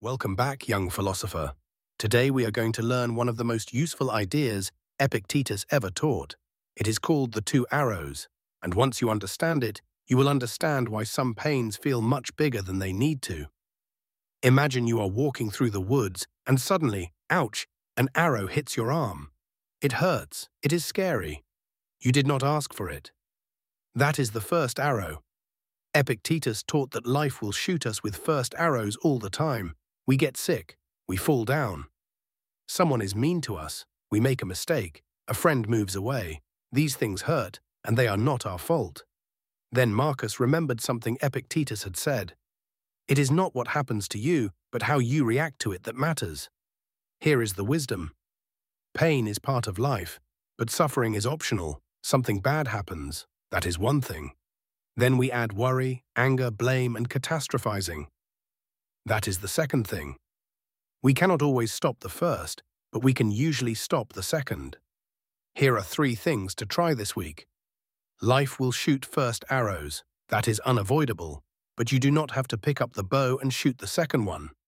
Welcome back, young philosopher. Today we are going to learn one of the most useful ideas Epictetus ever taught. It is called the two arrows, and once you understand it, you will understand why some pains feel much bigger than they need to. Imagine you are walking through the woods and suddenly, ouch, an arrow hits your arm. It hurts. It is scary. You did not ask for it. That is the first arrow. Epictetus taught that life will shoot us with first arrows all the time. We get sick. We fall down. Someone is mean to us. We make a mistake. A friend moves away. These things hurt, and they are not our fault. Then Marcus remembered something Epictetus had said. It is not what happens to you, but how you react to it that matters. Here is the wisdom. Pain is part of life, but suffering is optional. Something bad happens. That is one thing. Then we add worry, anger, blame, and catastrophizing. That is the second thing. We cannot always stop the first, but we can usually stop the second. Here are 3 things to try this week. Life will shoot first arrows. That is unavoidable, but you do not have to pick up the bow and shoot the second one.